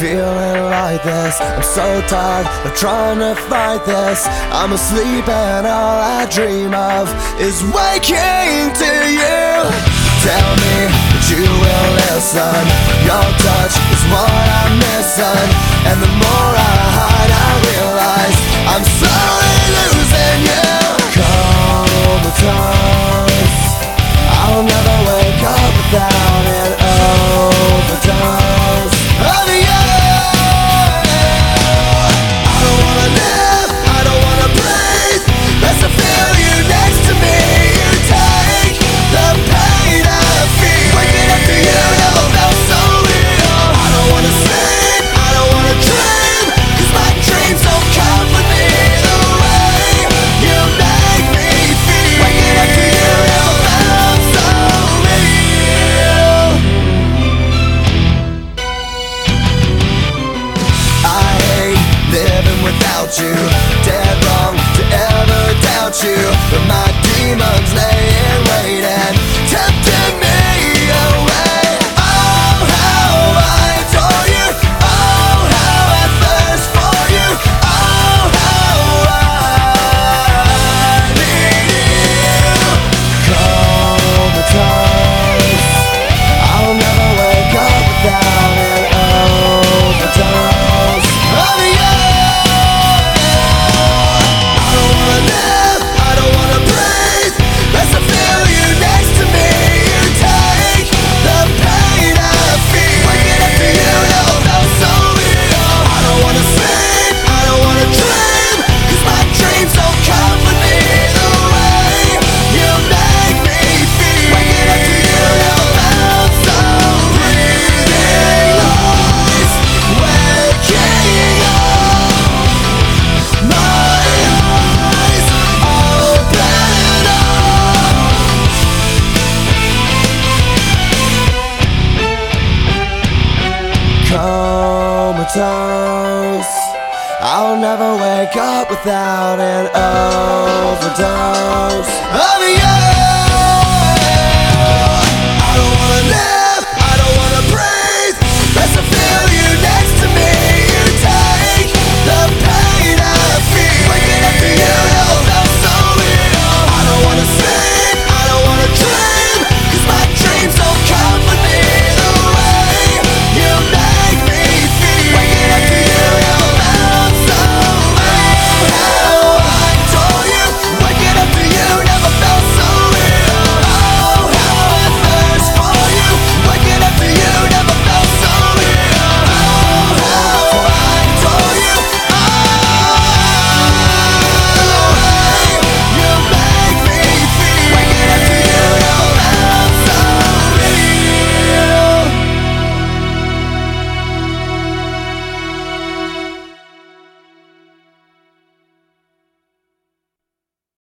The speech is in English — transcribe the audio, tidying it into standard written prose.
feeling like this. I'm so tired of trying to fight this. I'm asleep and all I dream of is waking to you. Tell me that you will listen. Your touch is what I'm missing, and the more I hide I realize I'm slowly losing you. Comatose, I'll never wake up without an overdose of you. I don't wanna live, I don't wanna breathe, unless I feel you next to me. You take the pain I feel. Waking up to you never felt so real. I don't wanna sleep, I don't wanna dream, 'cause my dreams don't comfort me the way you make me feel. Waking up to you never felt so real. I hate living without you. Dead wrong to ever doubt you, but my demons lay in wait and tempting me away. Oh, how I adore you. Oh, how I thirst for you. Oh, how I need you. Comatose, I'll never wake up without an overdose of you. I don't wanna live, I don't wanna breathe, unless I feel you next to me. You take the pain I feel. Waking up to you never felt so real. I don't wanna sleep, I don't wanna dream, 'cause my dreams don't comfort me the way you make me feel. Waking up to you never felt so real. Waking up, my eyes open up. Comatose, I'll never wake up without an overdose of you.